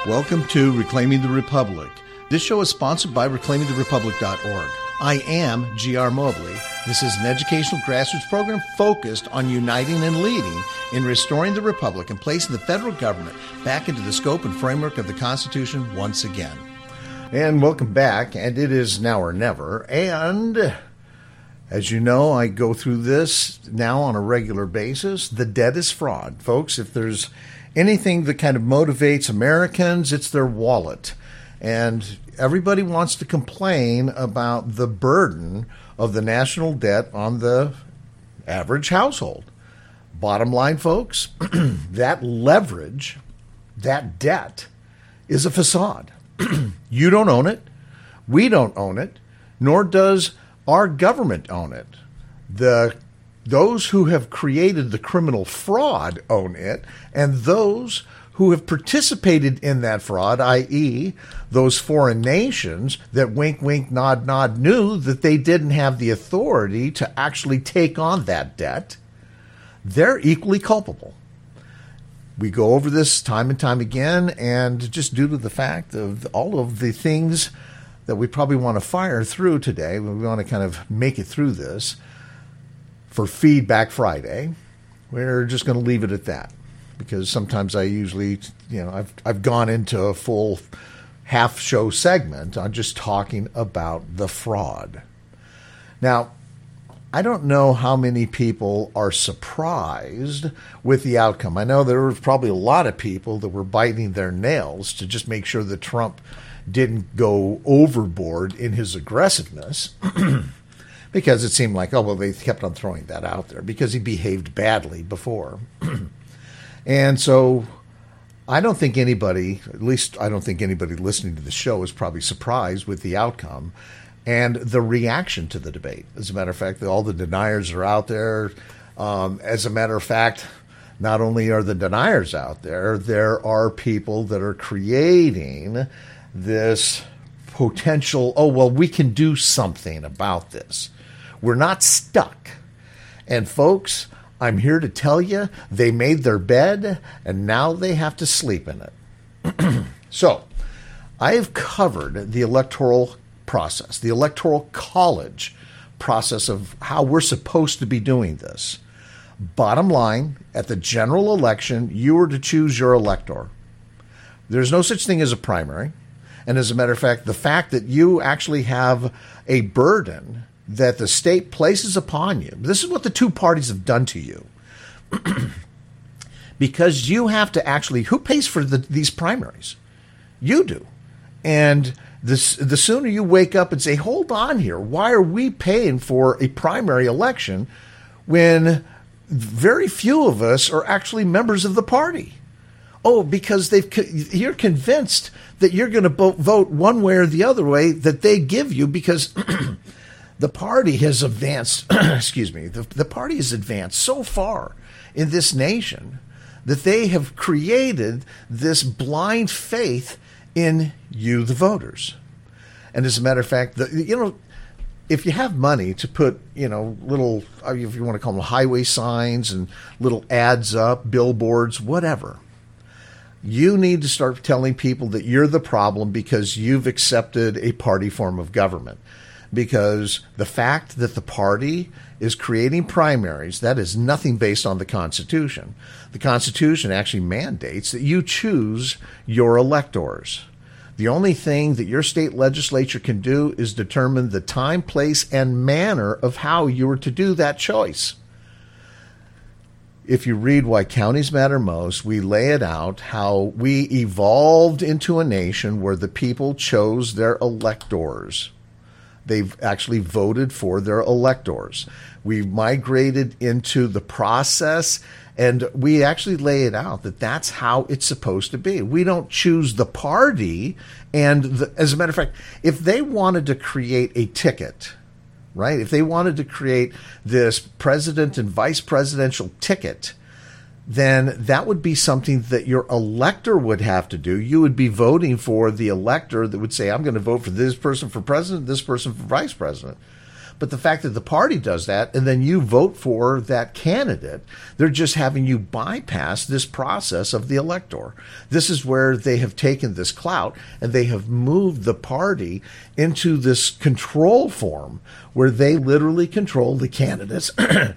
Welcome to Reclaiming the Republic. This show is sponsored by reclaimingtherepublic.org. I am G.R. Mobley. This is an educational grassroots program focused on uniting and leading in restoring the Republic and placing the federal government back into the scope and framework of the Constitution once again. And welcome back, and it is now or never. And as you know, I go through this now on a regular basis. The debt is fraud. Folks, if there's anything that kind of motivates Americans, it's their wallet. And everybody wants to complain about the burden of the national debt on the average household. Bottom line, folks, that leverage, that debt, is a facade. You don't own it. We don't own it. Nor does our government own it. Those who have created the criminal fraud own it, and those who have participated in that fraud, i.e., those foreign nations that wink, wink, nod, nod knew that they didn't have the authority to actually take on that debt, they're equally culpable. We go over this time and time again, and just due to the fact of all of the things that we probably want to fire through today, we want to kind of make it through this, for Feedback Friday, we're just going to leave it at that, because sometimes I usually, I've gone into a full half show segment on just talking about the fraud. Now, I don't know how many people are surprised with the outcome. I know there were probably a lot of people that were biting their nails to just make sure that Trump didn't go overboard in his aggressiveness. Because it seemed like, they kept on throwing that out there because he behaved badly before. And so I don't think anybody, at least I don't think anybody listening to the show is probably surprised with the outcome and the reaction to the debate. As a matter of fact, all the deniers are out there. As a matter of fact, not only are the deniers out there, there are people that are creating this potential, we can do something about this. We're not stuck. And folks, I'm here to tell you, they made their bed and now they have to sleep in it. So, I have covered the electoral process, the electoral college process of how we're supposed to be doing this. Bottom line, at the general election, you are to choose your elector. There's no such thing as a primary. And as a matter of fact that you actually have a burden that the state places upon you. This is what the two parties have done to you. Because you have to actually, who pays for these primaries? You do. And the sooner you wake up and say, hold on here, why are we paying for a primary election when very few of us are actually members of the party? Because you're convinced that you're going to vote one way or the other way that they give you because the party has advanced, the party has advanced so far in this nation that they have created this blind faith in you, the voters. And as a matter of fact, if you have money to put, little, if you want to call them highway signs and little ads up, billboards, whatever, you need to start telling people that you're the problem because you've accepted a party form of government. Because the fact that the party is creating primaries, that is nothing based on the Constitution. The Constitution actually mandates that you choose your electors. The only thing that your state legislature can do is determine the time, place, and manner of how you are to do that choice. If you read Why Counties Matter Most, we lay it out how we evolved into a nation where the people chose their electors. They've actually voted for their electors. We've migrated into the process, and we actually lay it out that that's how it's supposed to be. We don't choose the party. And as a matter of fact, if they wanted to create a ticket, right? If they wanted to create this president and vice presidential ticket, then that would be something that your elector would have to do. You would be voting for the elector that would say, I'm going to vote for this person for president, this person for vice president. But the fact that the party does that and then you vote for that candidate, they're just having you bypass this process of the elector. This is where they have taken this clout and they have moved the party into this control form where they literally control the candidates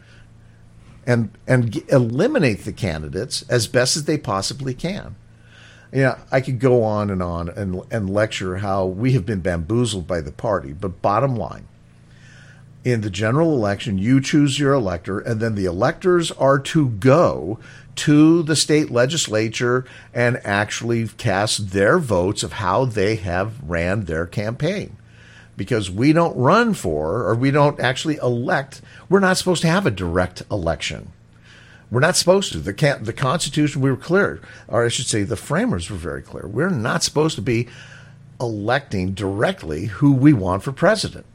and eliminate the candidates as best as they possibly can. Yeah, I could go on and lecture how we have been bamboozled by the party. But bottom line, in the general election, you choose your elector, and then the electors are to go to the state legislature and actually cast their votes of how they have ran their campaign. Because we don't run for, or we don't actually elect, we're not supposed to have a direct election. We're not supposed to. The Constitution, we were clear, or I should say the framers were very clear. We're not supposed to be electing directly who we want for president.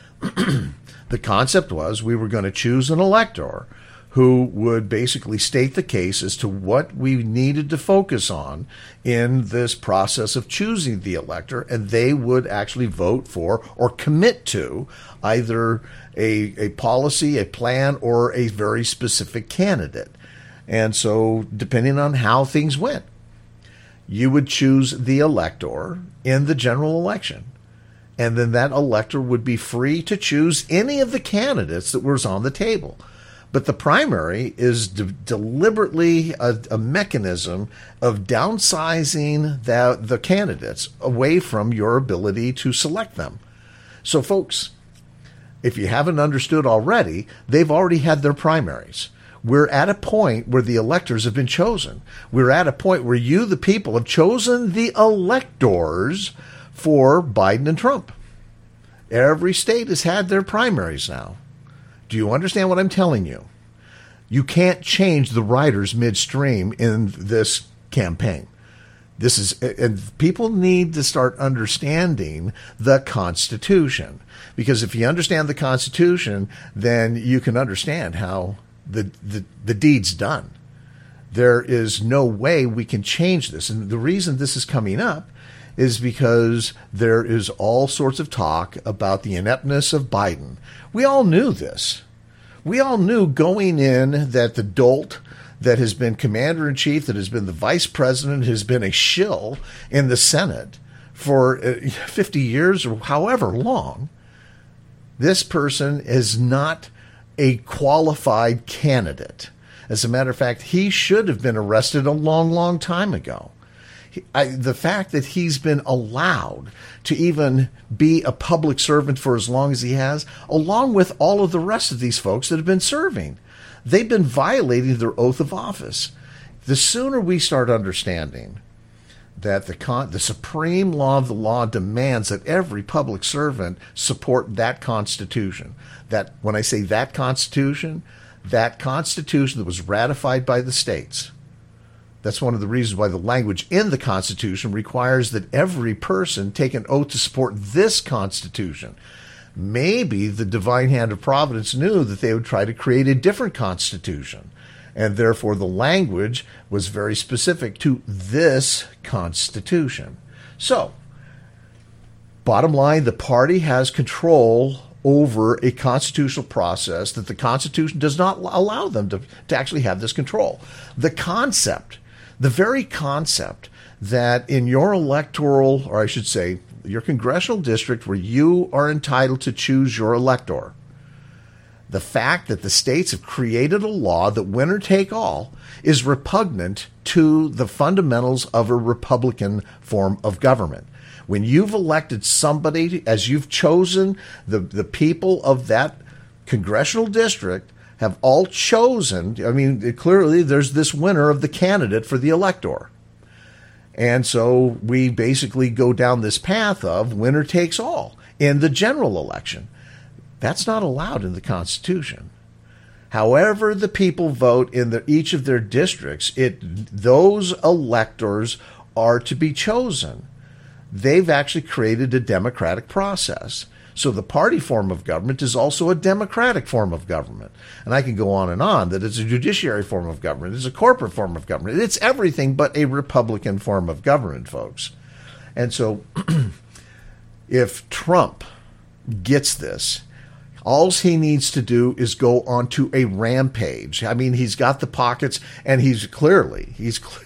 The concept was we were going to choose an elector who would basically state the case as to what we needed to focus on in this process of choosing the elector, and they would actually vote for or commit to either a policy, a plan, or a very specific candidate. And so, depending on how things went, you would choose the elector in the general election. And then that elector would be free to choose any of the candidates that was on the table. But the primary is deliberately a mechanism of downsizing the candidates away from your ability to select them. So, folks, if you haven't understood already, they've already had their primaries. We're at a point where the electors have been chosen. We're at a point where you, the people, have chosen the electors for Biden and Trump. Every state has had their primaries now. Do you understand what I'm telling you? You can't change the riders midstream in this campaign. And people need to start understanding the Constitution. Because if you understand the Constitution, then you can understand how the deed's done. There is no way we can change this. And the reason this is coming up is because there is all sorts of talk about the ineptness of Biden. We all knew this. We all knew going in that the dolt that has been commander-in-chief, that has been the vice president, has been a shill in the Senate for 50 years or however long, this person is not a qualified candidate. As a matter of fact, he should have been arrested a long, long time ago. The fact that he's been allowed to even be a public servant for as long as he has, along with all of the rest of these folks that have been serving, they've been violating their oath of office. The sooner we start understanding that the supreme law of the law demands that every public servant support that Constitution. That when I say that Constitution that was ratified by the states. That's one of the reasons why the language in the Constitution requires that every person take an oath to support this Constitution. Maybe the divine hand of providence knew that they would try to create a different Constitution, and therefore the language was very specific to this Constitution. So, bottom line, the party has control over a constitutional process that the Constitution does not allow them to actually have this control. The very concept that in your electoral, or I should say, your congressional district where you are entitled to choose your elector, the fact that the states have created a law that winner take all is repugnant to the fundamentals of a Republican form of government. When you've elected somebody, as you've chosen, the people of that congressional district have all chosen, I mean, clearly there's this winner of the candidate for the elector. And so we basically go down this path of winner takes all in the general election. That's not allowed in the Constitution. However the people vote in each of their districts, those electors are to be chosen. They've actually created a democratic process. So the party form of government is also a democratic form of government. And I can go on that it's a judiciary form of government. It's a corporate form of government. It's everything but a Republican form of government, folks. And so if Trump gets this, All he needs to do is go onto a rampage. I mean, he's got the pockets, and he's clearly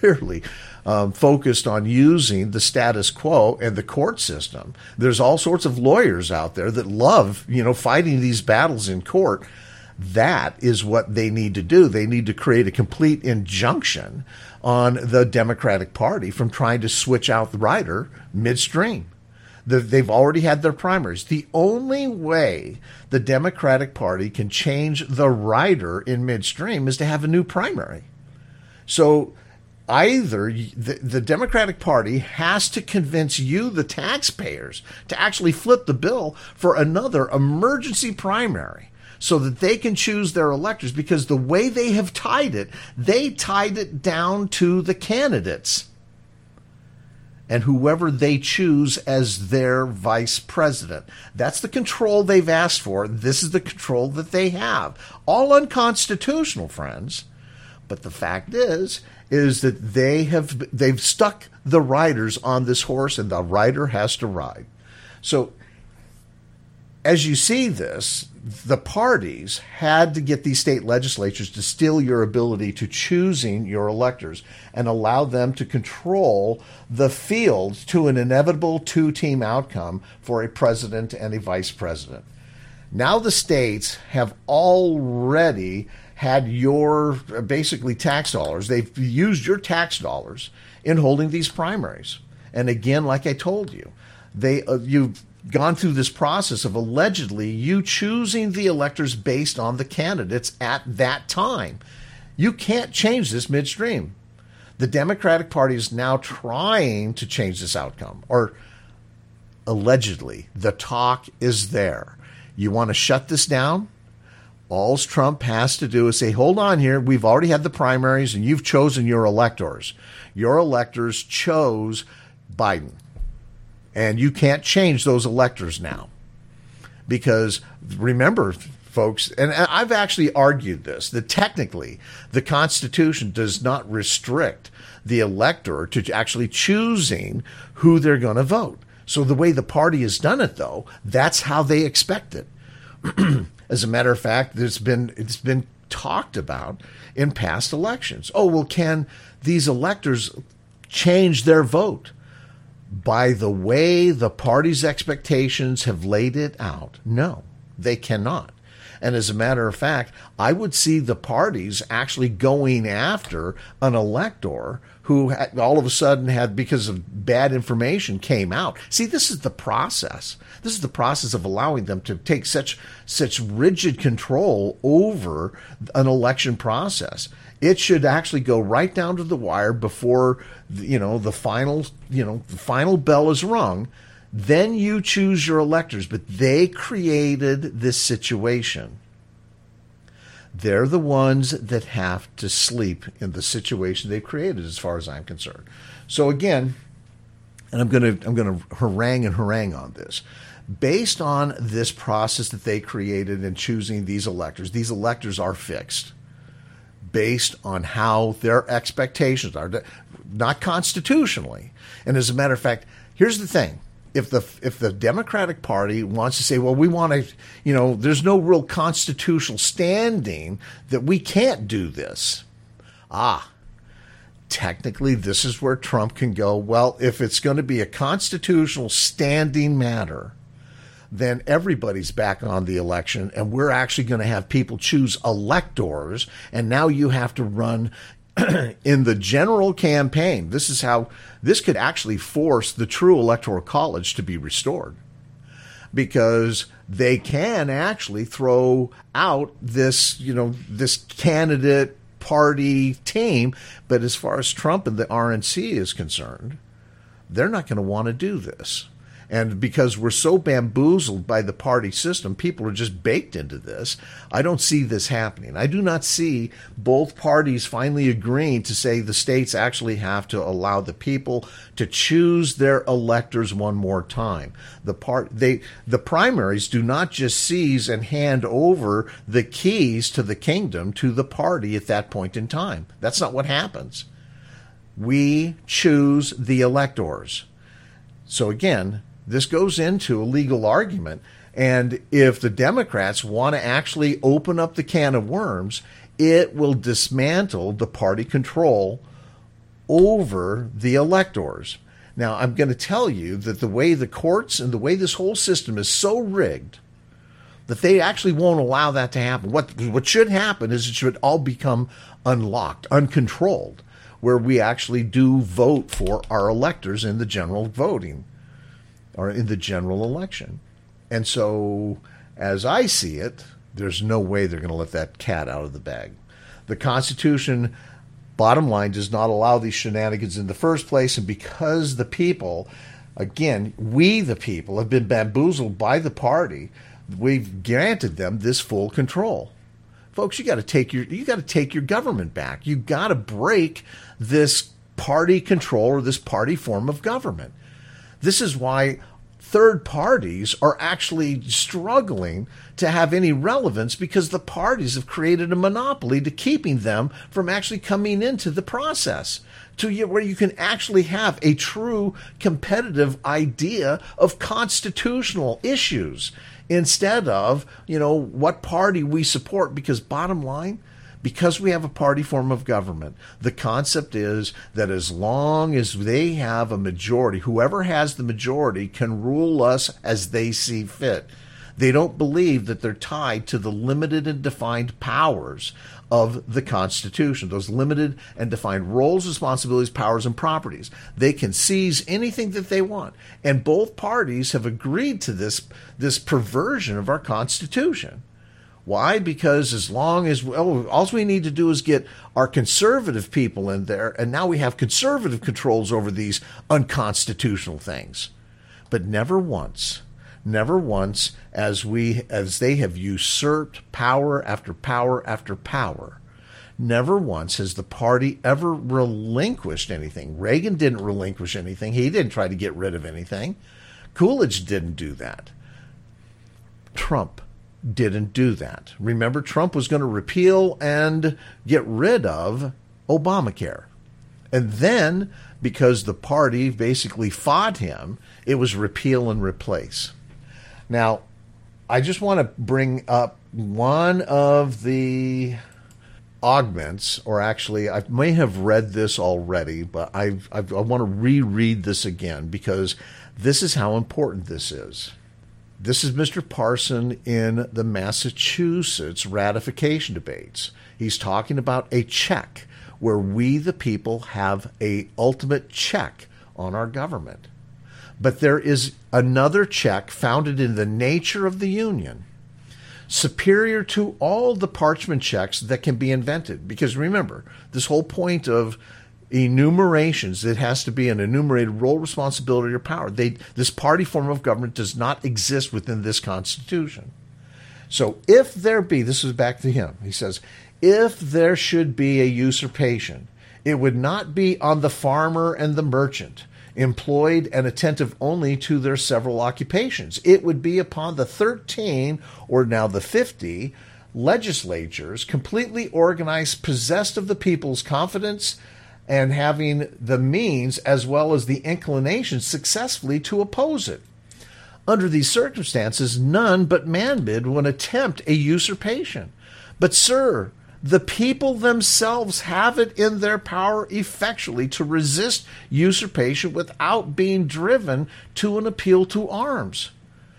focused on using the status quo and the court system. There's all sorts of lawyers out there that love, fighting these battles in court. That is what they need to do. They need to create a complete injunction on the Democratic Party from trying to switch out the rider midstream. They've already had their primaries. The only way the Democratic Party can change the rider in midstream is to have a new primary. So either the Democratic Party has to convince you, the taxpayers, to actually flip the bill for another emergency primary so that they can choose their electors, because the way they have tied it down to the candidates and whoever they choose as their vice president. That's the control they've asked for. This is the control that they have. All unconstitutional, friends. But the fact is that they've stuck the riders on this horse, and the rider has to ride. So as you see this, the parties had to get these state legislatures to steal your ability to choosing your electors and allow them to control the field to an inevitable two-team outcome for a president and a vice president. Now the states have already had your basically tax dollars. They've used your tax dollars in holding these primaries. And again, like I told you, you've gone through this process of allegedly you choosing the electors based on the candidates at that time. You can't change this midstream. The Democratic Party is now trying to change this outcome, or allegedly. The talk is there. You want to shut this down? All Trump has to do is say, hold on here, we've already had the primaries and you've chosen your electors. Your electors chose Biden. And you can't change those electors now. Because remember, folks, and I've actually argued this, that technically the Constitution does not restrict the elector to actually choosing who they're going to vote. So the way the party has done it, though, that's how they expect it. As a matter of fact, it's been talked about in past elections. Oh, well, can these electors change their vote? By the way the party's expectations have laid it out, no, they cannot. And as a matter of fact, I would see the parties actually going after an elector who all of a sudden had, because of bad information, came out. See, this is the process. This is the process of allowing them to take such rigid control over an election process. It should actually go right down to the wire before the final bell is rung. Then you choose your electors. But they created this situation. They're the ones that have to sleep in the situation they've created, as far as I'm concerned. So again, and I'm going to harangue on this. Based on this process that they created in choosing these electors are fixed based on how their expectations are, not constitutionally. And as a matter of fact, here's the thing. If the Democratic Party wants to say, well, we want to, there's no real constitutional standing that we can't do this. Technically, this is where Trump can go, well, if it's going to be a constitutional standing matter, then everybody's back on the election, and we're actually going to have people choose electors, and now you have to run in the general campaign. This is how this could actually force the true electoral college to be restored, because they can actually throw out this candidate party team. But as far as Trump and the RNC is concerned, they're not going to want to do this. And because we're so bamboozled by the party system, people are just baked into this. I don't see this happening. I do not see both parties finally agreeing to say the states actually have to allow the people to choose their electors one more time. The primaries do not just seize and hand over the keys to the kingdom to the party at that point in time. That's not what happens. We choose the electors. So again, this goes into a legal argument, And if the Democrats want to actually open up the can of worms, it will dismantle the party control over the electors. Now, I'm going to tell you that the way the courts and the way this whole system is so rigged that they actually won't allow that to happen. What should happen is it should all become unlocked, uncontrolled, where we actually do vote for our electors in the general voting or in the general election. And so, as I see it, there's no way they're going to let that cat out of the bag. The Constitution, bottom line, does not allow these shenanigans in the first place. And because the people, again, we the people, have been bamboozled by the party, we've granted them this full control. Folks, you got to take your government back. You got to break this party control or this party form of government. This is why third parties are actually struggling to have any relevance, because the parties have created a monopoly to keeping them from actually coming into the process to where you can actually have a true competitive idea of constitutional issues instead of, what party we support. Because bottom line, because we have a party form of government, the concept is that as long as they have a majority, whoever has the majority can rule us as they see fit. They don't believe that they're tied to the limited and defined powers of the Constitution, those limited and defined roles, responsibilities, powers, and properties. They can seize anything that they want. And both parties have agreed to this perversion of our Constitution. Why? Because as long as, all we need to do is get our conservative people in there, and now we have conservative controls over these unconstitutional things. But never once, as they have usurped power after power after power, never once has the party ever relinquished anything. Reagan didn't relinquish anything. He didn't try to get rid of anything. Coolidge didn't do that. Trump didn't do that. Remember, Trump was going to repeal and get rid of Obamacare. And then, because the party basically fought him, it was repeal and replace. Now, I just want to bring up one of the augments, or actually, I may have read this already, but I want to reread this again because this is how important this is. This is Mr. Parson in the Massachusetts ratification debates. He's talking about a check where we, the people, have a ultimate check on our government. But there is another check founded in the nature of the Union, superior to all the parchment checks that can be invented. Because remember, this whole point of enumerations, it has to be an enumerated role, responsibility, or power. This party form of government does not exist within this Constitution. So if there be, this is back to him, he says, if there should be a usurpation, it would not be on the farmer and the merchant, employed and attentive only to their several occupations. It would be upon the 13, or now the 50, legislatures, completely organized, possessed of the people's confidence, and having the means as well as the inclination successfully to oppose it. Under these circumstances, none but man-made would attempt a usurpation. But, sir, the people themselves have it in their power effectually to resist usurpation without being driven to an appeal to arms.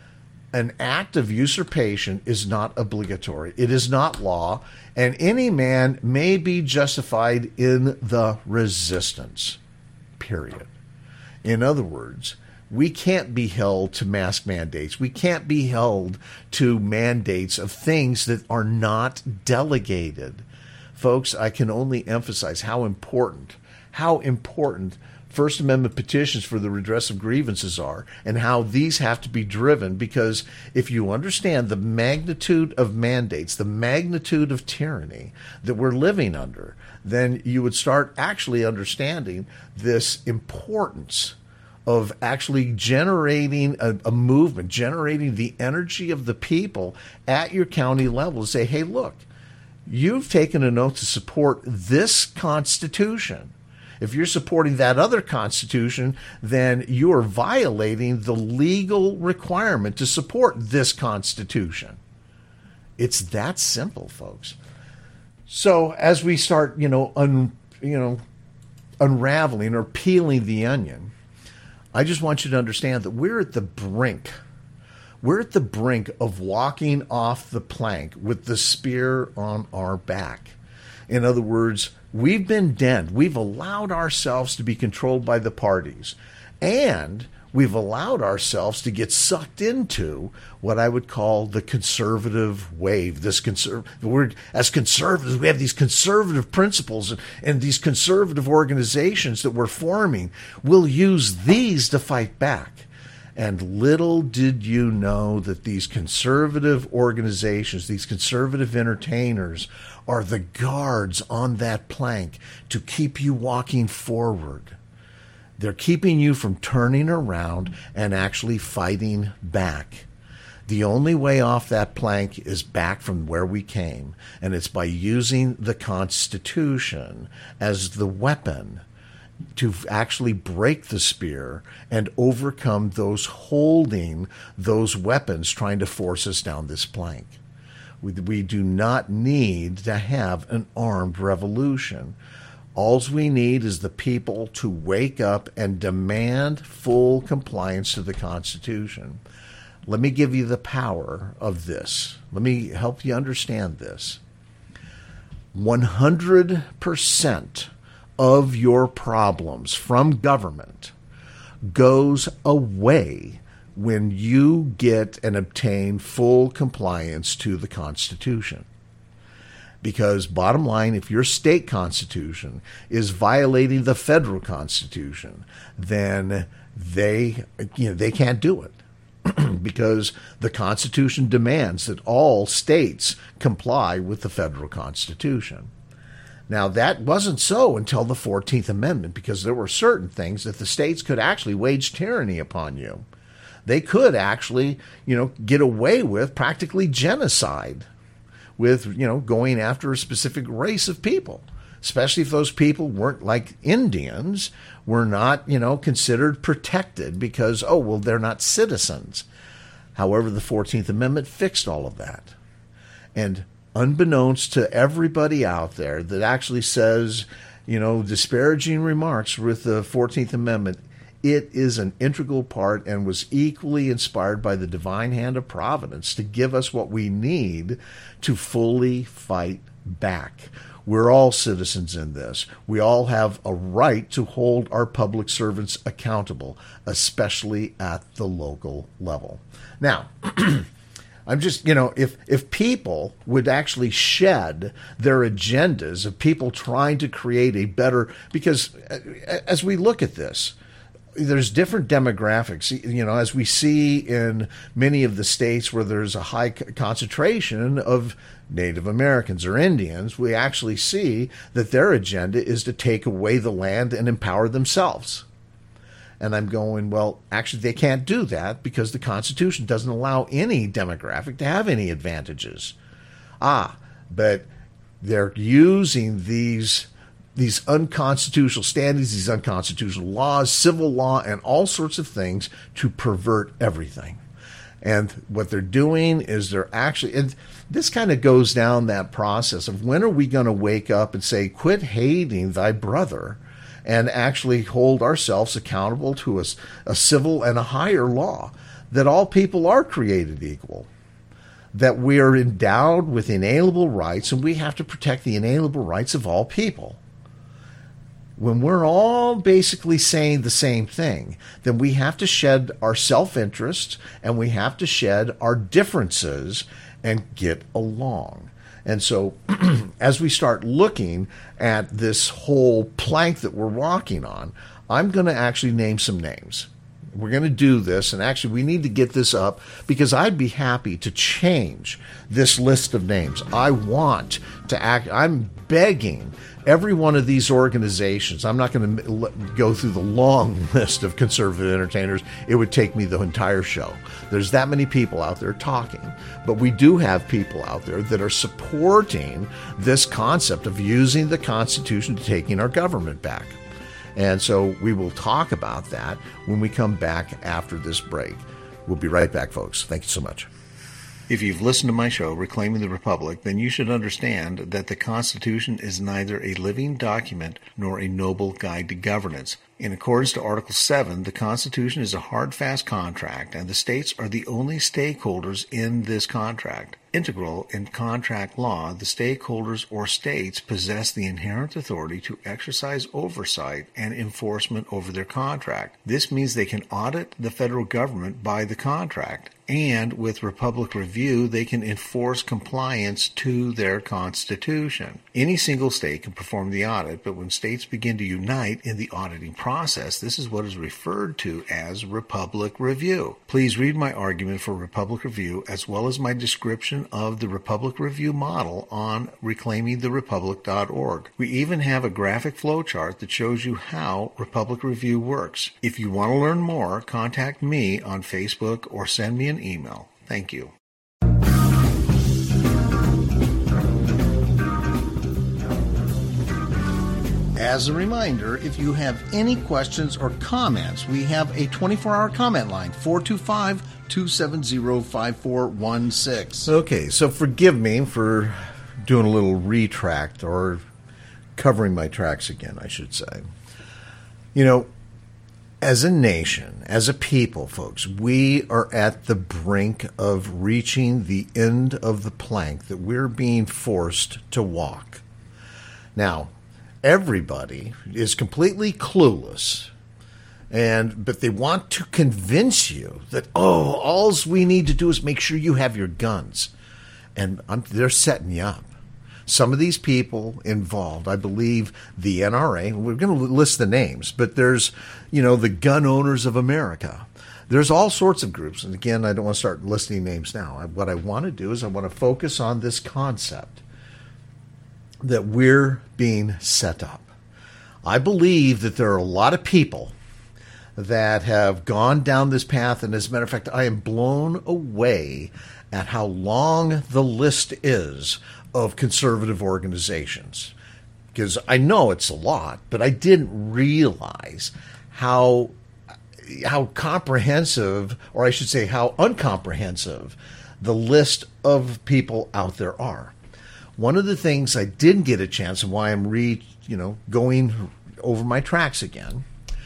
An act of usurpation is not obligatory. It is not law, and any man may be justified in the resistance, period. In other words, we can't be held to mask mandates. We can't be held to mandates of things that are not delegated. Folks, I can only emphasize how important First Amendment petitions for the redress of grievances are, and how these have to be driven, because if you understand the magnitude of mandates, the magnitude of tyranny that we're living under, then you would start actually understanding this importance of actually generating a movement, generating the energy of the people at your county level to say, hey, look, you've taken an oath to support this Constitution. If you're supporting that other Constitution, then you are violating the legal requirement to support this Constitution. It's that simple, folks. So as we start, unraveling or peeling the onion, I just want you to understand that we're at the brink. We're at the brink of walking off the plank with the spear on our back. In other words, we've been denned. We've allowed ourselves to be controlled by the parties. And we've allowed ourselves to get sucked into what I would call the conservative wave. As conservatives, we have these conservative principles and these conservative organizations that we're forming. We'll use these to fight back. And little did you know that these conservative organizations, these conservative entertainers, are the guards on that plank to keep you walking forward. They're keeping you from turning around and actually fighting back. The only way off that plank is back from where we came, and it's by using the Constitution as the weapon to actually break the spear and overcome those holding those weapons trying to force us down this plank. We do not need to have an armed revolution. All we need is the people to wake up and demand full compliance to the Constitution. Let me give you the power of this. Let me help you understand this. 100% of your problems from government goes away when you get and obtain full compliance to the Constitution. Because bottom line, if your state constitution is violating the federal constitution, then they can't do it. Because the Constitution demands that all states comply with the federal Constitution. Now, that wasn't so until the 14th Amendment, because there were certain things that the states could actually wage tyranny upon you. They could actually, get away with practically genocide with, going after a specific race of people, especially if those people weren't like Indians, were not, considered protected because, they're not citizens. However, the 14th Amendment fixed all of that. And unbeknownst to everybody out there that actually says, disparaging remarks with the 14th Amendment, it is an integral part and was equally inspired by the divine hand of providence to give us what we need to fully fight back. We're all citizens in this. We all have a right to hold our public servants accountable, especially at the local level. Now, I'm just, if people would actually shed their agendas of people trying to create a better, because as we look at this, there's different demographics, as we see in many of the states where there's a high concentration of Native Americans or Indians, we actually see that their agenda is to take away the land and empower themselves. And I'm going, well, actually, they can't do that because the Constitution doesn't allow any demographic to have any advantages. But they're using these unconstitutional standards, these unconstitutional laws, civil law, and all sorts of things to pervert everything. And what they're doing is they're actually, and this kind of goes down that process of when are we going to wake up and say, quit hating thy brother, and actually hold ourselves accountable to a civil and a higher law, that all people are created equal, that we are endowed with inalienable rights, and we have to protect the inalienable rights of all people. When we're all basically saying the same thing, then we have to shed our self-interest and we have to shed our differences and get along. And so as we start looking at this whole plank that we're walking on, I'm going to actually name some names. We're going to do this, and actually we need to get this up because I'd be happy to change this list of names. I want to act, I'm begging every one of these organizations. I'm not going to go through the long list of conservative entertainers. It would take me the entire show. There's that many people out there talking, but we do have people out there that are supporting this concept of using the Constitution to taking our government back. And so we will talk about that when we come back after this break. We'll be right back, folks. Thank you so much. If you've listened to my show, Reclaiming the Republic, then you should understand that the Constitution is neither a living document nor a noble guide to governance. In accordance to Article 7, the Constitution is a hard, fast contract, and the states are the only stakeholders in this contract. Integral in contract law, the stakeholders or states possess the inherent authority to exercise oversight and enforcement over their contract. This means they can audit the federal government by the contract, and with Republic Review, they can enforce compliance to their Constitution. Any single state can perform the audit, but when states begin to unite in the auditing process, this is what is referred to as Republic Review. Please read my argument for Republic Review as well as my description of the Republic Review model on reclaimingtherepublic.org. We even have a graphic flowchart that shows you how Republic Review works. If you want to learn more, contact me on Facebook or send me an email. Thank you. As a reminder, if you have any questions or comments, we have a 24-hour comment line, 425-270-5416. Okay, so forgive me for doing a little retract, or covering my tracks again, I should say. You know, as a nation, as a people, folks, we are at the brink of reaching the end of the plank that we're being forced to walk. Now, everybody is completely clueless, but they want to convince you that, all we need to do is make sure you have your guns. And they're setting you up. Some of these people involved, I believe the NRA, we're going to list the names, but there's, the Gun Owners of America. There's all sorts of groups. And again, I don't want to start listing names now. What I want to do is I want to focus on this concept that we're being set up. I believe that there are a lot of people that have gone down this path, and as a matter of fact, I am blown away at how long the list is of conservative organizations. Because I know it's a lot, but I didn't realize how comprehensive, or I should say how uncomprehensive, the list of people out there are. One of the things I didn't get a chance, and why I'm going over my tracks again,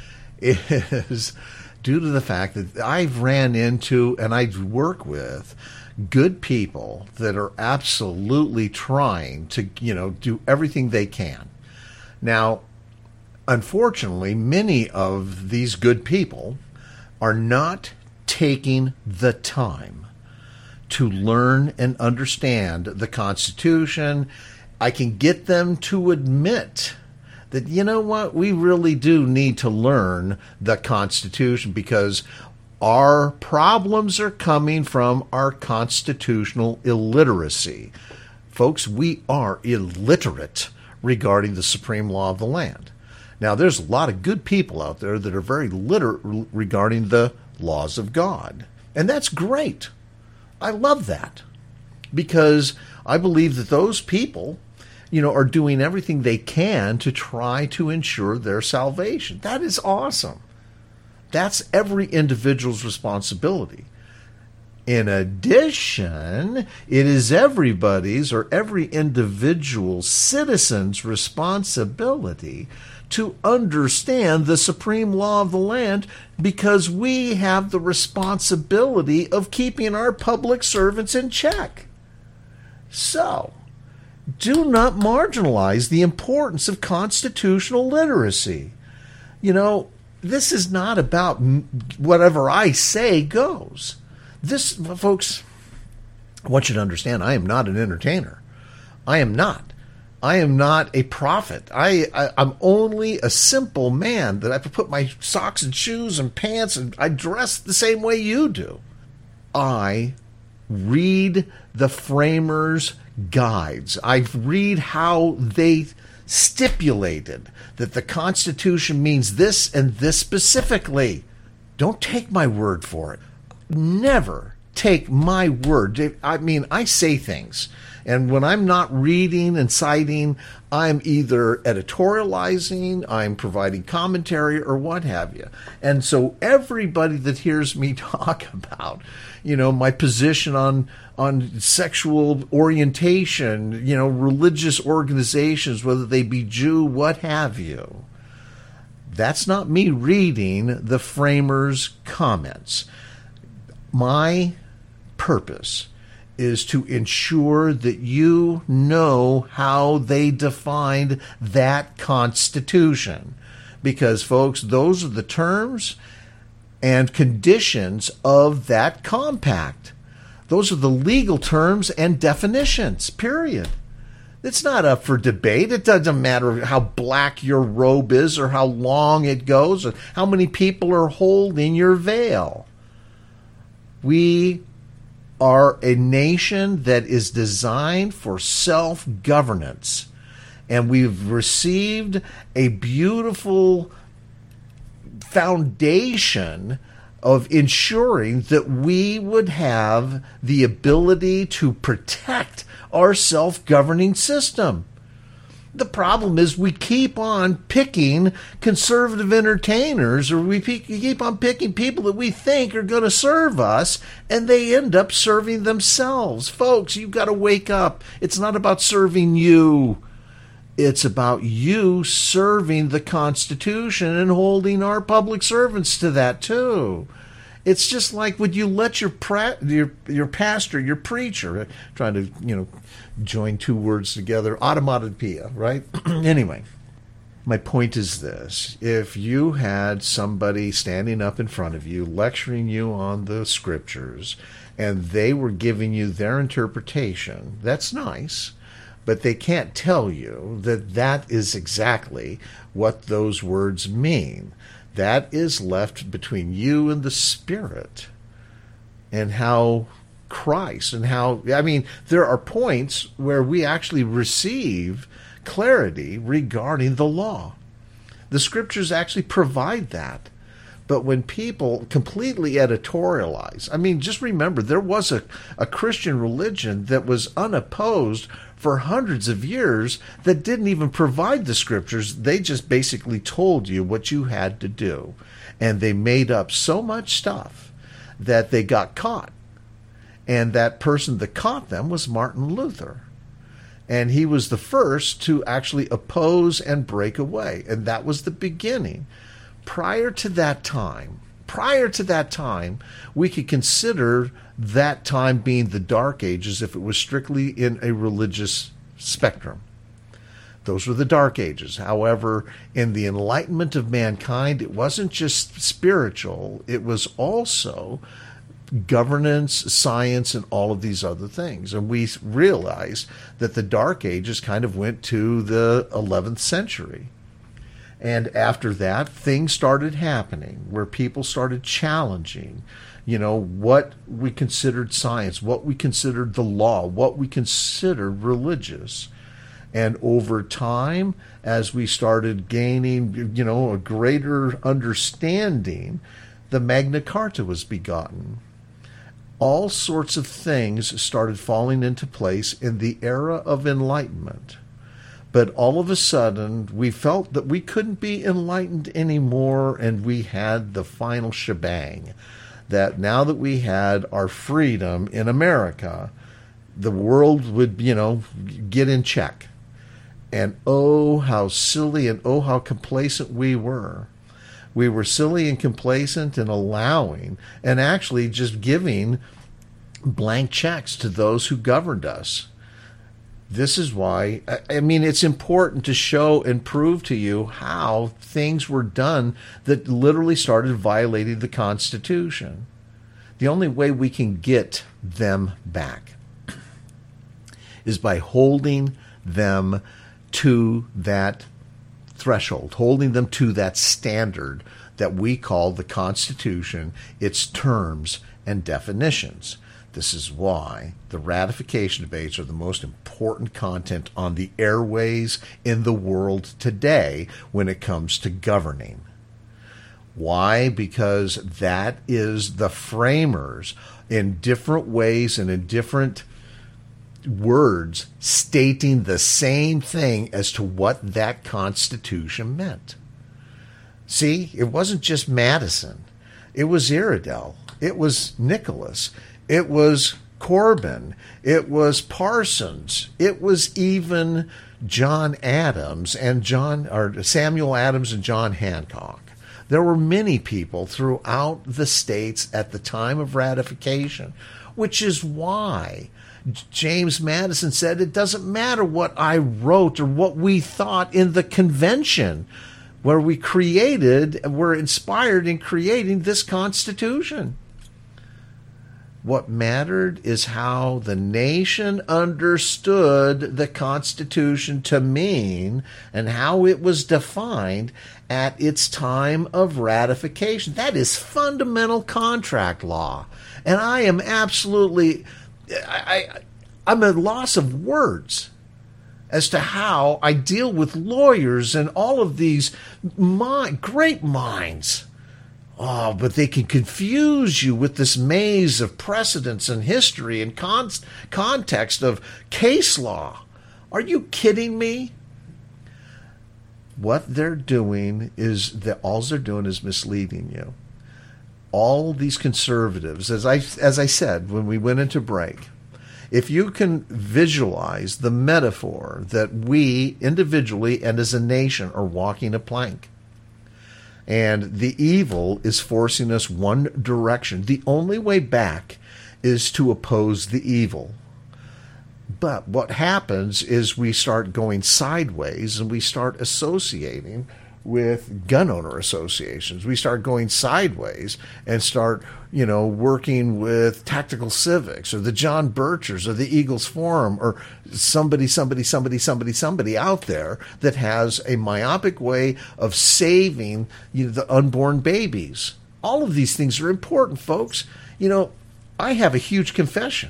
is due to the fact that I've ran into and I work with good people that are absolutely trying to, do everything they can. Now, unfortunately, many of these good people are not taking the time to learn and understand the Constitution. I can get them to admit that, we really do need to learn the Constitution because our problems are coming from our constitutional illiteracy. Folks, we are illiterate regarding the supreme law of the land. Now, there's a lot of good people out there that are very literate regarding the laws of God, and that's great. I love that because I believe that those people, are doing everything they can to try to ensure their salvation. That is awesome. That's every individual's responsibility. In addition, it is everybody's or every individual citizen's responsibility to understand the supreme law of the land because we have the responsibility of keeping our public servants in check. So, do not marginalize the importance of constitutional literacy. This is not about whatever I say goes. This, folks, I want you to understand, I am not an entertainer. I am not. I am not a prophet. I'm only a simple man that I have to put my socks and shoes and pants, and I dress the same way you do. I read the framers' guides. I read how they stipulated that the Constitution means this and this specifically. Don't take my word for it. Never take my word. I mean, I say things. And when I'm not reading and citing, I'm either editorializing, I'm providing commentary, or what have you. And so everybody that hears me talk about, my position on sexual orientation, religious organizations, whether they be Jew, what have you, that's not me reading the framers' comments. My purpose is to ensure that you know how they defined that Constitution. Because, folks, those are the terms and conditions of that compact. Those are the legal terms and definitions, period. It's not up for debate. It doesn't matter how black your robe is or how long it goes or how many people are holding your veil. We are a nation that is designed for self-governance. And we've received a beautiful foundation of ensuring that we would have the ability to protect our self-governing system. The problem is we keep on picking conservative entertainers, or we keep on picking people that we think are going to serve us, and they end up serving themselves. Folks, you've got to wake up. It's not about serving you. It's about you serving the Constitution and holding our public servants to that too. It's just like, would you let your pastor, your preacher, trying to, join two words together, automatopoeia, right? Anyway, my point is this. If you had somebody standing up in front of you, lecturing you on the scriptures, and they were giving you their interpretation, that's nice, but they can't tell you that that is exactly what those words mean. That is left between you and the Spirit, and how Christ, and how, there are points where we actually receive clarity regarding the law. The scriptures actually provide that. But when people completely editorialize, just remember, there was a Christian religion that was unopposed for hundreds of years that didn't even provide the scriptures. They just basically told you what you had to do. And they made up so much stuff that they got caught. And that person that caught them was Martin Luther. And he was the first to actually oppose and break away. And that was the beginning. Prior to that time, we could consider that time being the Dark Ages if it was strictly in a religious spectrum. Those were the Dark Ages. However, in the enlightenment of mankind, it wasn't just spiritual. It was also governance, science, and all of these other things. And we realized that the Dark Ages kind of went to the 11th century. And after that, things started happening where people started challenging, what we considered science, what we considered the law, what we considered religious. And over time, as we started gaining, a greater understanding, the Magna Carta was begotten. All sorts of things started falling into place in the era of enlightenment. But all of a sudden, we felt that we couldn't be enlightened anymore, and we had the final shebang. That now that we had our freedom in America, the world would, get in check. And oh, how silly and oh, how complacent we were. We were silly and complacent in allowing and actually just giving blank checks to those who governed us. This is why, it's important to show and prove to you how things were done that literally started violating the Constitution. The only way we can get them back is by holding them to that threshold, holding them to that standard that we call the Constitution, its terms and definitions. This is why the ratification debates are the most important content on the airways in the world today when it comes to governing. Why? Because that is the framers in different ways and in different words stating the same thing as to what that Constitution meant. See, it wasn't just Madison. It was Iredell. It was Nicholas. It was Corbin. It was Parsons. It was even John Adams and Samuel Adams and John Hancock. There were many people throughout the states at the time of ratification, which is why James Madison said it doesn't matter what I wrote or what we thought in the convention where we're inspired in creating this Constitution. What mattered is how the nation understood the Constitution to mean and how it was defined at its time of ratification. That is fundamental contract law. And I am absolutely, I'm at a loss of words as to how I deal with lawyers and all of these great minds. Oh, but they can confuse you with this maze of precedents and history and context of case law. Are you kidding me? What they're doing is all they're doing is misleading you. All these conservatives, as I said when we went into break, if you can visualize the metaphor that we individually and as a nation are walking a plank, and the evil is forcing us one direction. The only way back is to oppose the evil. But what happens is we start going sideways and we start associating with gun owner associations. We start going sideways and start, working with Tactical Civics or the John Birchers or the Eagles Forum or somebody out there that has a myopic way of saving the unborn babies. All of these things are important, folks. I have a huge confession.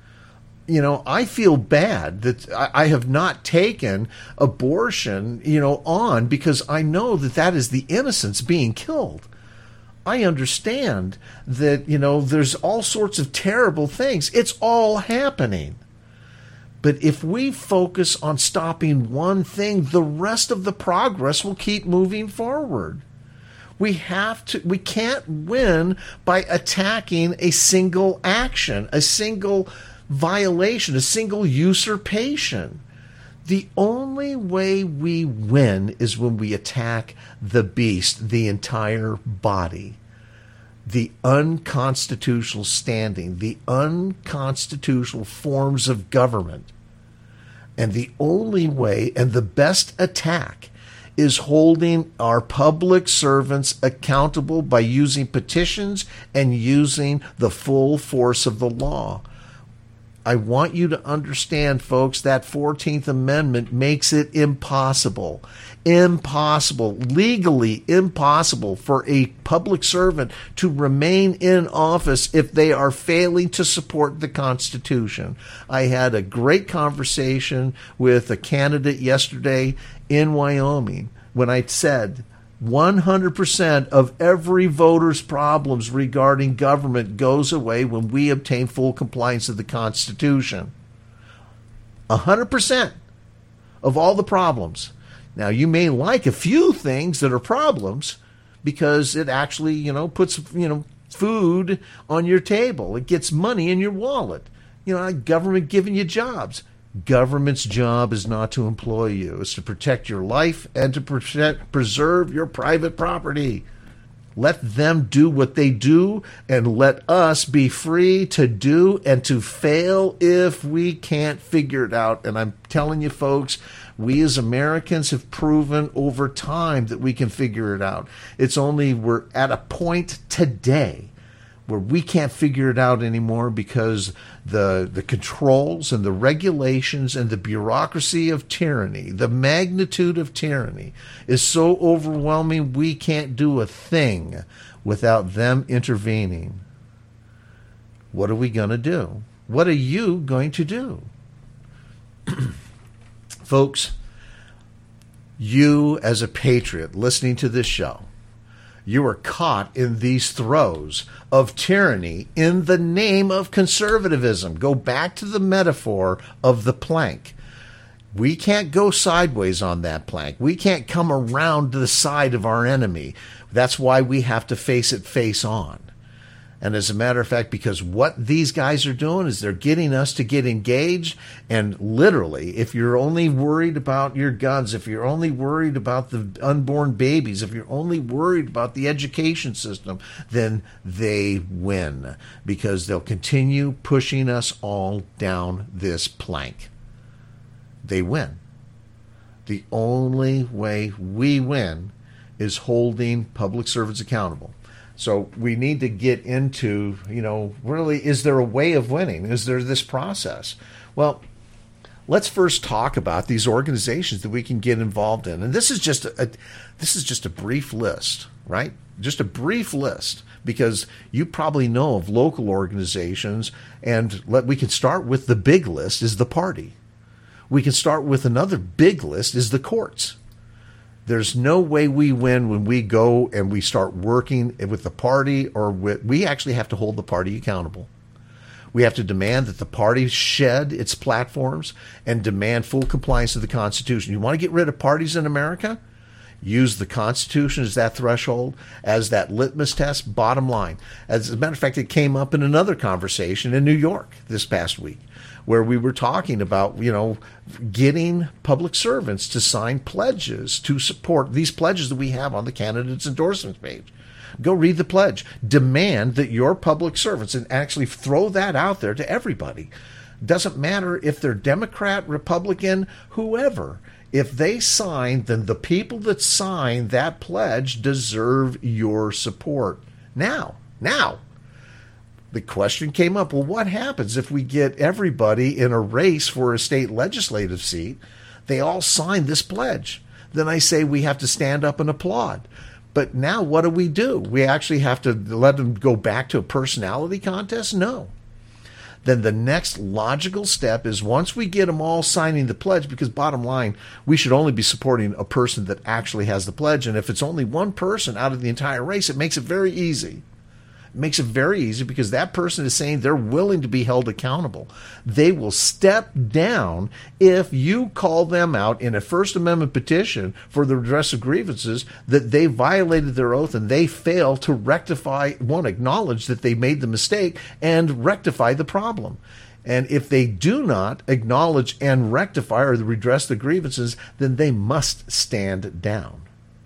I feel bad that I have not taken abortion, on because I know that is the innocents being killed. I understand that, there's all sorts of terrible things. It's all happening. But if we focus on stopping one thing, the rest of the progress will keep moving forward. We can't win by attacking a single action, a single violation, a single usurpation. The only way we win is when we attack the beast, the entire body, the unconstitutional standing, the unconstitutional forms of government. And the only way and the best attack is holding our public servants accountable by using petitions and using the full force of the law. I want you to understand, folks, that 14th Amendment makes it impossible, legally impossible for a public servant to remain in office if they are failing to support the Constitution. I had a great conversation with a candidate yesterday in Wyoming when I said 100% of every voter's problems regarding government goes away when we obtain full compliance of the Constitution. 100% of all the problems. Now, you may like a few things that are problems because it actually, puts, food on your table. It gets money in your wallet. Government giving you jobs. Government's job is not to employ you. It's to protect your life and to preserve your private property. Let them do what they do and let us be free to do and to fail if we can't figure it out. And I'm telling you, folks, we as Americans have proven over time that we can figure it out. It's only we're at a point today where we can't figure it out anymore because the controls and the regulations and the bureaucracy of tyranny, the magnitude of tyranny is so overwhelming we can't do a thing without them intervening. What are we going to do? What are you going to do? Folks, you as a patriot listening to this show, You are caught in these throes of tyranny in the name of conservatism. Go back to the metaphor of the plank. We can't go sideways on that plank. We can't come around to the side of our enemy. That's why we have to face it face on. And as a matter of fact, because what these guys are doing is they're getting us to get engaged. And literally, if you're only worried about your guns, if you're only worried about the unborn babies, if you're only worried about the education system, then they win, because they'll continue pushing us all down this plank. They win. The only way we win is holding public servants accountable. So we need to get into, really, is there a way of winning? Is there this process? Well, let's first talk about these organizations that we can get involved in. And this is just a brief list, right? Just a brief list, because you probably know of local organizations, and we can start with the big list is the party. We can start with another big list is the courts. There's no way we win when we go and we start working with the party, we actually have to hold the party accountable. We have to demand that the party shed its platforms and demand full compliance with the Constitution. You want to get rid of parties in America? Use the Constitution as that threshold, as that litmus test, bottom line. As a matter of fact, it came up in another conversation in New York this past week, where we were talking about, getting public servants to sign pledges to support these pledges that we have on the candidate's endorsements page. Go read the pledge. Demand that your public servants, and actually throw that out there to everybody. Doesn't matter if they're Democrat, Republican, whoever. If they sign, then the people that sign that pledge deserve your support. Now, the question came up, well, what happens if we get everybody in a race for a state legislative seat? They all sign this pledge. Then I say we have to stand up and applaud. But now what do? We actually have to let them go back to a personality contest? No. Then the next logical step is, once we get them all signing the pledge, because bottom line, we should only be supporting a person that actually has the pledge. And if it's only one person out of the entire race, it makes it very easy. Makes it very easy, because that person is saying they're willing to be held accountable. They will step down if you call them out in a First Amendment petition for the redress of grievances that they violated their oath and they fail to rectify, acknowledge that they made the mistake and rectify the problem. And if they do not acknowledge and rectify or redress the grievances, then they must stand down.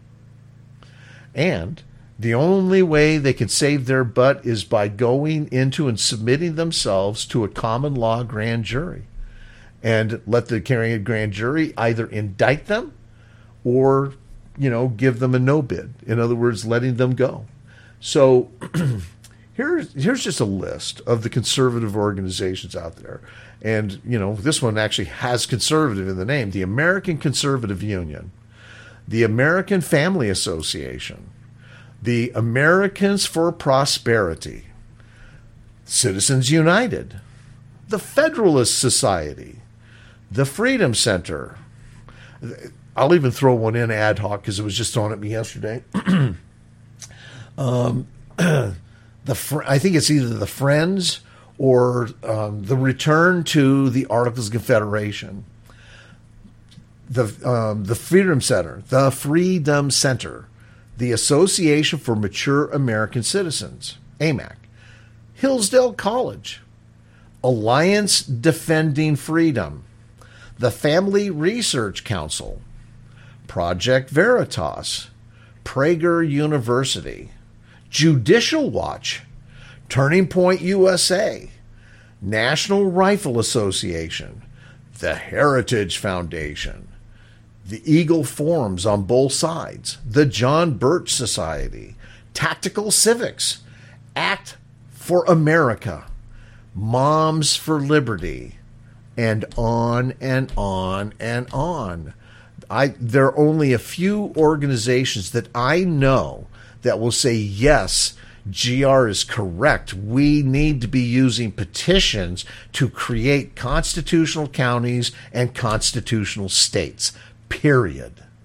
And the only way they can save their butt is by going into and submitting themselves to a common law grand jury, and let the grand jury either indict them or, give them a no bid. In other words, letting them go. So here's just a list of the conservative organizations out there. And, this one actually has conservative in the name: the American Conservative Union, the American Family Association, the Americans for Prosperity, Citizens United, the Federalist Society, the Freedom Center. I'll even throw one in ad hoc because it was just thrown at me yesterday. I think it's either the Friends or the Return to the Articles of Confederation. The Freedom Center, the Association for Mature American Citizens, AMAC, Hillsdale College, Alliance Defending Freedom, the Family Research Council, Project Veritas, Prager University, Judicial Watch, Turning Point USA, National Rifle Association, the Heritage Foundation, the Eagle Forums on both sides, the John Birch Society, Tactical Civics, Act for America, Moms for Liberty, and on and on and on. There are only a few organizations that I know that will say, yes, GR is correct. We need to be using petitions to create constitutional counties and constitutional states. Period.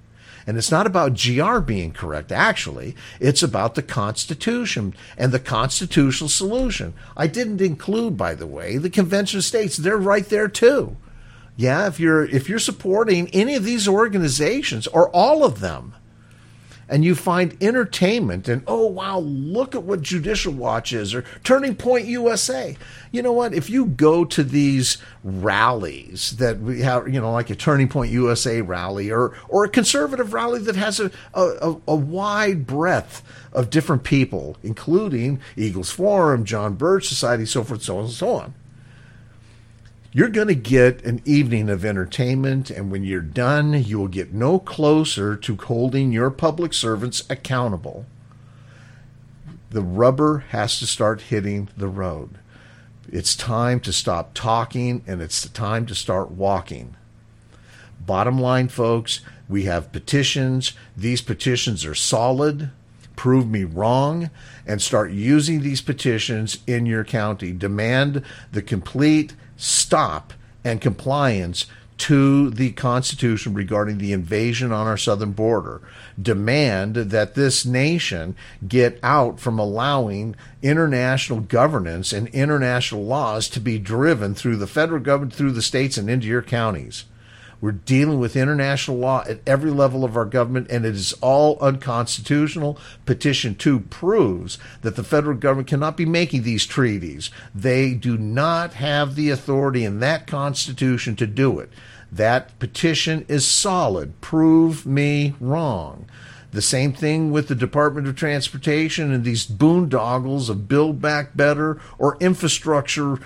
And it's not about GR being correct. Actually, it's about the Constitution and the constitutional solution. I didn't include, by the way, the Convention of States. They're right there too. Yeah, if you're supporting any of these organizations or all of them, and you find entertainment and, oh, wow, look at what Judicial Watch is, or Turning Point USA. You know what? If you go to these rallies that we have, like a Turning Point USA rally or a conservative rally that has a wide breadth of different people, including Eagles Forum, John Birch Society, so forth, so on and so on, you're going to get an evening of entertainment, and when you're done, you will get no closer to holding your public servants accountable. The rubber has to start hitting the road. It's time to stop talking, and it's time to start walking. Bottom line, folks, we have petitions. These petitions are solid. Prove me wrong, and start using these petitions in your county. Demand the complete stop and compliance to the Constitution regarding the invasion on our southern border. Demand that this nation get out from allowing international governance and international laws to be driven through the federal government, through the states, and into your counties. We're dealing with international law at every level of our government, and it is all unconstitutional. Petition 2 proves that the federal government cannot be making these treaties. They do not have the authority in that Constitution to do it. That petition is solid. Prove me wrong. The same thing with the Department of Transportation and these boondoggles of Build Back Better or infrastructure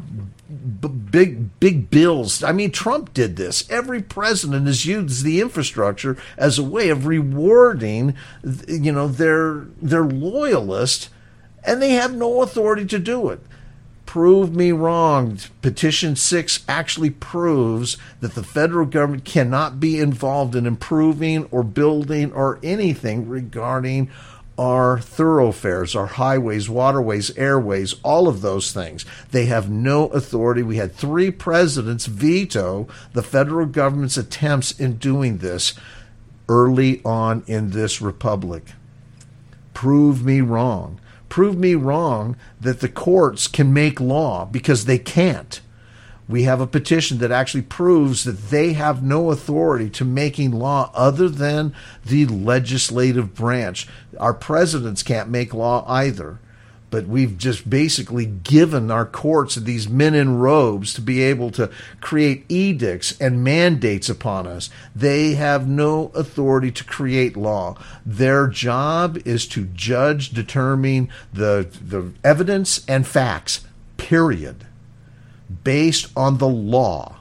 big bills. I mean, Trump did this. Every president has used the infrastructure as a way of rewarding, their loyalists, and they have no authority to do it. Prove me wrong. Petition 6 actually proves that the federal government cannot be involved in improving or building or anything regarding our thoroughfares, our highways, waterways, airways, all of those things. They have no authority. We had 3 presidents veto the federal government's attempts in doing this early on in this republic. Prove me wrong. Prove me wrong that the courts can make law, because they can't. We have a petition that actually proves that they have no authority to making law other than the legislative branch. Our presidents can't make law either. But we've just basically given our courts these men in robes to be able to create edicts and mandates upon us. They have no authority to create law. Their job is to judge, determine the evidence and facts, period. Based on the law,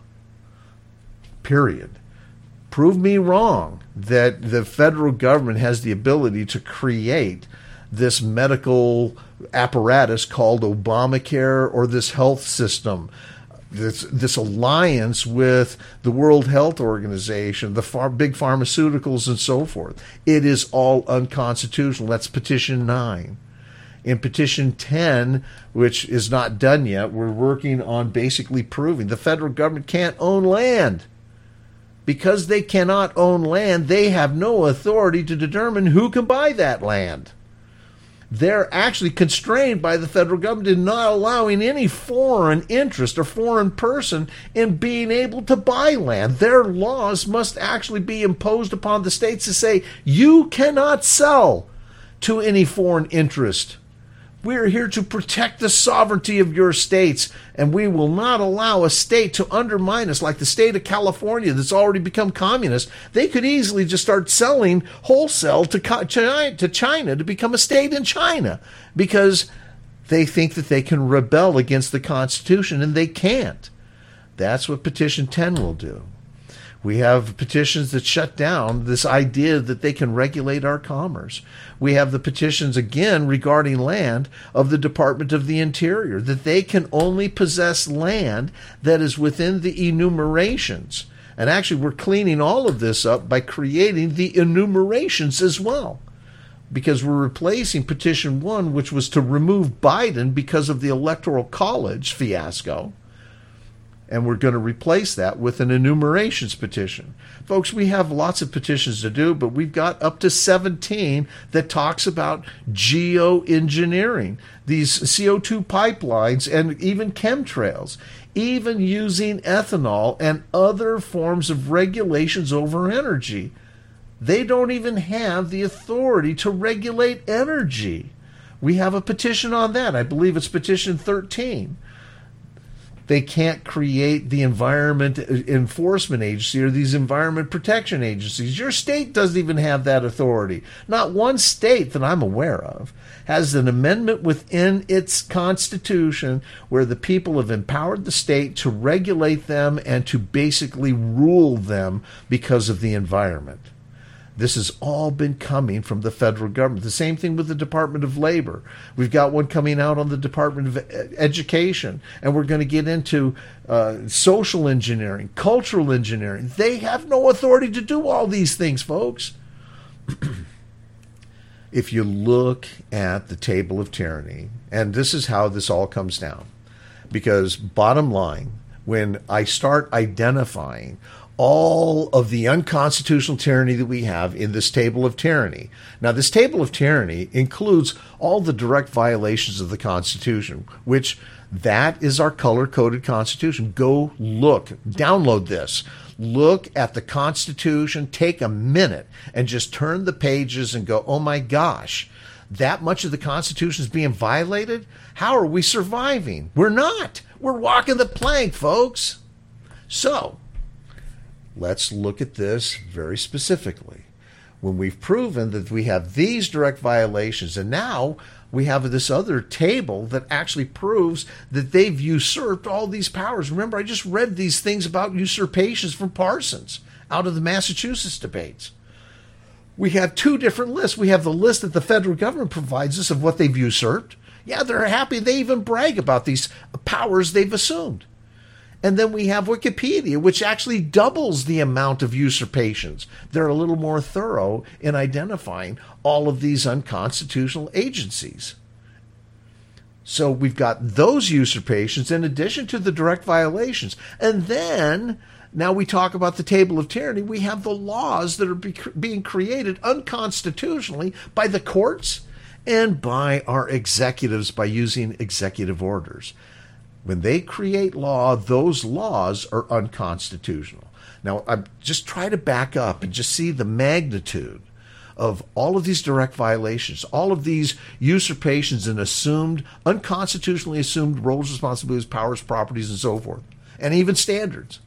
period. Prove me wrong that the federal government has the ability to create this medical apparatus called Obamacare, or this health system, this alliance with the World Health Organization, the big pharmaceuticals and so forth. It is all unconstitutional. That's petition 9. In petition 10, which is not done yet, we're working on basically proving the federal government can't own land. Because they cannot own land, they have no authority to determine who can buy that land. They're actually constrained by the federal government in not allowing any foreign interest or foreign person in being able to buy land. Their laws must actually be imposed upon the states to say, you cannot sell to any foreign interest. We are here to protect the sovereignty of your states, and we will not allow a state to undermine us, like the state of California that's already become communist. They could easily just start selling wholesale to China to become a state in China, because they think that they can rebel against the Constitution, and they can't. That's what petition 10 will do. We have petitions that shut down this idea that they can regulate our commerce. We have the petitions, again, regarding land of the Department of the Interior, that they can only possess land that is within the enumerations. And actually, we're cleaning all of this up by creating the enumerations as well, because we're replacing petition 1, which was to remove Biden because of the Electoral College fiasco. And we're going to replace that with an enumerations petition. Folks, we have lots of petitions to do, but we've got up to 17 that talks about geoengineering, these CO2 pipelines and even chemtrails, even using ethanol and other forms of regulations over energy. They don't even have the authority to regulate energy. We have a petition on that. I believe it's petition 13. They can't create the Environment Enforcement Agency or these environment protection agencies. Your state doesn't even have that authority. Not one state that I'm aware of has an amendment within its constitution where the people have empowered the state to regulate them and to basically rule them because of the environment. This has all been coming from the federal government. The same thing with the Department of Labor. We've got one coming out on the Department of Education, and we're going to get into social engineering, cultural engineering. They have no authority to do all these things, folks. If you look at the table of tyranny, and this is how this all comes down, because bottom line, when I start identifying all of the unconstitutional tyranny that we have in this table of tyranny. Now, this table of tyranny includes all the direct violations of the Constitution, which that is our color-coded Constitution. Go look, download this. Look at the Constitution, take a minute and just turn the pages and go, oh my gosh, that much of the Constitution is being violated? How are we surviving? We're not. We're walking the plank, folks. So, let's look at this very specifically. When we've proven that we have these direct violations, and now we have this other table that actually proves that they've usurped all these powers. Remember, I just read these things about usurpations from Parsons out of the Massachusetts debates. We have two different lists. We have the list that the federal government provides us of what they've usurped. Yeah, they're happy. They even brag about these powers they've assumed. And then we have Wikipedia, which actually doubles the amount of usurpations. They're a little more thorough in identifying all of these unconstitutional agencies. So we've got those usurpations in addition to the direct violations. And then, now we talk about the table of tyranny, we have the laws that are being created unconstitutionally by the courts and by our executives by using executive orders. When they create law, those laws are unconstitutional. Now, I just try to back up and just see the magnitude of all of these direct violations, all of these usurpations and unconstitutionally assumed roles, responsibilities, powers, properties, and so forth, and even standards.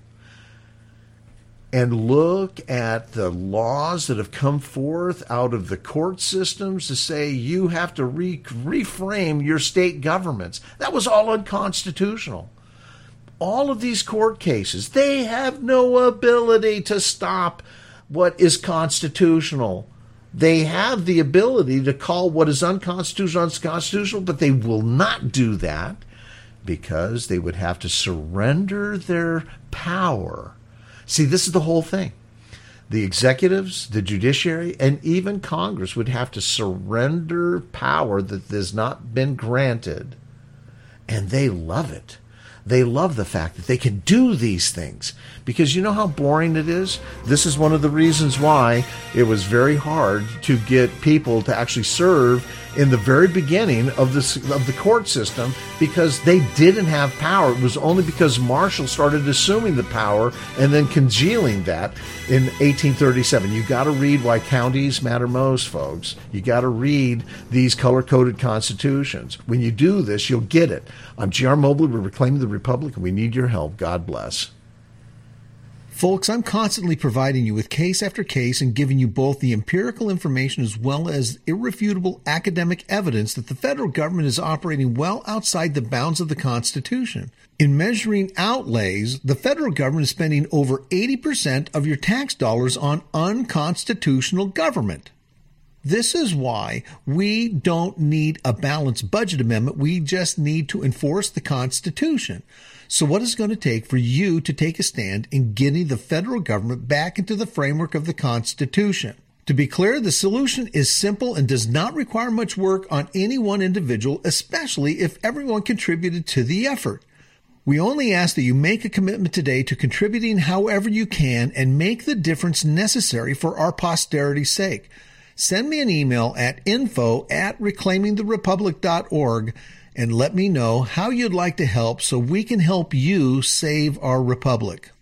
And look at the laws that have come forth out of the court systems to say you have to reframe your state governments. That was all unconstitutional. All of these court cases, they have no ability to stop what is constitutional. They have the ability to call what is unconstitutional, but they will not do that because they would have to surrender their power. See, this is the whole thing. The executives, the judiciary, and even Congress would have to surrender power that has not been granted. And they love it. They love the fact that they can do these things. Because you know how boring it is? This is one of the reasons why it was very hard to get people to actually serve in the very beginning of the court system, because they didn't have power. It was only because Marshall started assuming the power and then congealing that in 1837. You got to read Why Counties Matter Most, folks. You got to read these color-coded constitutions. When you do this, you'll get it. I'm G.R. Mobley. We're reclaiming the Republic, and we need your help. God bless. Folks, I'm constantly providing you with case after case and giving you both the empirical information as well as irrefutable academic evidence that the federal government is operating well outside the bounds of the Constitution. In measuring outlays, the federal government is spending over 80% of your tax dollars on unconstitutional government. This is why we don't need a balanced budget amendment. We just need to enforce the Constitution. So what is it going to take for you to take a stand in getting the federal government back into the framework of the Constitution? To be clear, the solution is simple and does not require much work on any one individual, especially if everyone contributed to the effort. We only ask that you make a commitment today to contributing however you can and make the difference necessary for our posterity's sake. Send me an email at info@reclaimingtherepublic.org and let me know how you'd like to help so we can help you save our republic.